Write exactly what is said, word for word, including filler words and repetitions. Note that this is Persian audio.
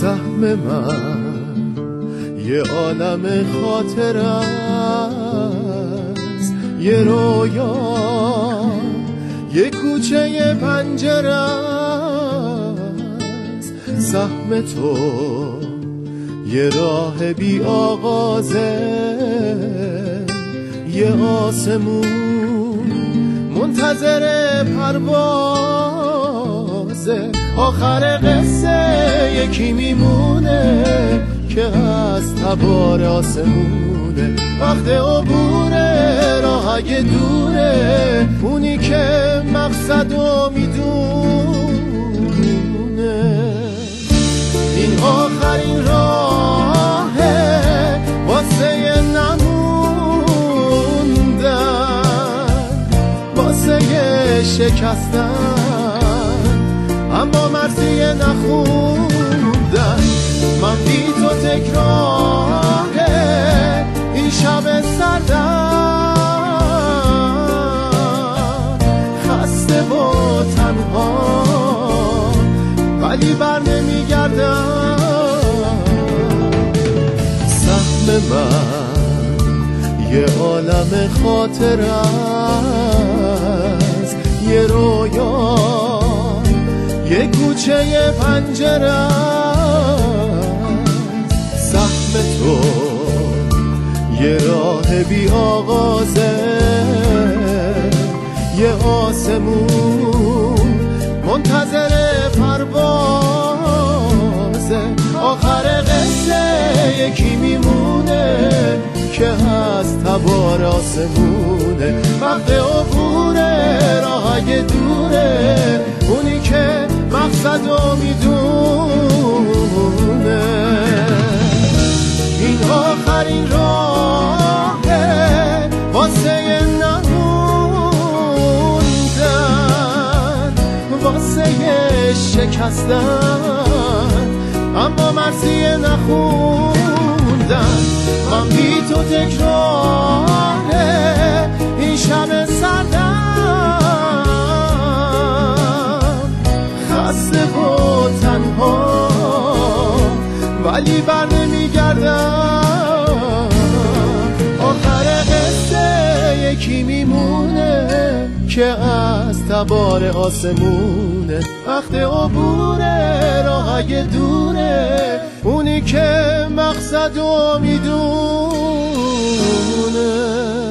سهم من یه عالم خاطر است، یه رویا، یه کوچه، یه پنجره است. سهم تو یه راه بی آغازه، یه آسمون منتظر پروازه. آخر قصه یکی میمونه که از تبار آسمونه. وقت عبوره راه اگه دوره، اونی که مقصدو میدونه. این آخرین راهه واسه نموندن، واسه شکستن، اما مرزی نخوندن. من بی تو تکراره این شب سردم، خسته و تنها ولی بر نمیگردم. سهم من یه عالم خاطر است، یه رویا، یه کوچه، یه پنجره است. سهم تو یه راه بی آغازه، یه آسمون منتظر پروازه. آخر قصه یکی میمونه که از تبار آسمونه. وقت عبوره راه اگه دوره، اونی که مقصدو میدونه. این آخرین راهه واسه نموندن، واسه شکستن، اما مرزی نخوندن. من بی تو تکراره این شب سردم، خسته و تنها ولی بر نمیگردم. آخر قصه یکی میمونه که از تبار آسمونه. وقت عبوره راه اگه دوره، اونی که مقصدو میدونه.